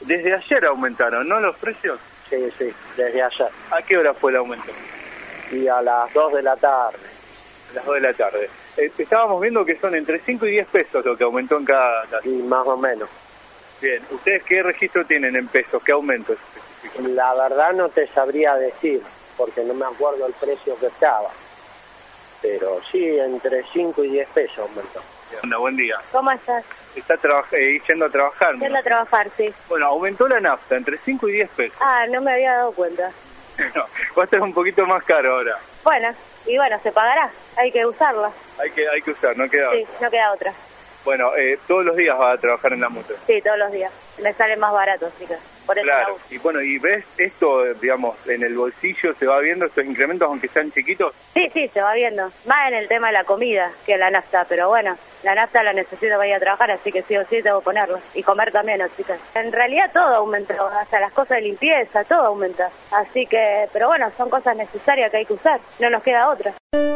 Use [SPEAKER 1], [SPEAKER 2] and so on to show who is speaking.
[SPEAKER 1] Desde ayer aumentaron, ¿no, los precios?
[SPEAKER 2] Sí, desde ayer.
[SPEAKER 1] ¿A qué hora fue el aumento?
[SPEAKER 2] Y a las 2 de la tarde.
[SPEAKER 1] A las 2 de la tarde. Estábamos viendo que son entre 5 y 10 pesos lo que aumentó en cada tasa.
[SPEAKER 2] Y más o menos.
[SPEAKER 1] Bien, ¿ustedes qué registro tienen en pesos? ¿Qué aumento es específico?
[SPEAKER 2] La verdad no te sabría decir, porque no me acuerdo el precio que estaba. Pero sí, entre 5 y 10 pesos aumentó.
[SPEAKER 1] Bien, buen día.
[SPEAKER 3] ¿Cómo estás?
[SPEAKER 1] Está yendo a trabajar, ¿no?
[SPEAKER 3] Yendo a trabajar, sí.
[SPEAKER 1] Bueno, aumentó la nafta entre 5 y 10 pesos.
[SPEAKER 3] Ah, no me había dado cuenta.
[SPEAKER 1] No, va a estar un poquito más caro ahora.
[SPEAKER 3] Bueno, y bueno, se pagará. Hay que usarla.
[SPEAKER 1] Hay que usar, no queda
[SPEAKER 3] Sí,
[SPEAKER 1] otra.
[SPEAKER 3] no queda otra.
[SPEAKER 1] Bueno, todos los días vas a trabajar en la moto.
[SPEAKER 3] Sí, todos los días. Me sale más barato, chicas. Por eso la
[SPEAKER 1] Claro,
[SPEAKER 3] uso.
[SPEAKER 1] y bueno, ¿y ves esto, digamos, en el bolsillo se va viendo estos incrementos aunque sean chiquitos?
[SPEAKER 3] Sí, se va viendo. Más en el tema de la comida que la nafta, pero bueno, la nafta la necesito para ir a trabajar, así que sí o sí tengo que ponerlo. Y comer también, ¿no, chicas? En realidad todo aumentó, hasta las cosas de limpieza, todo aumenta. Así que, pero bueno, son cosas necesarias que hay que usar, no nos queda otra.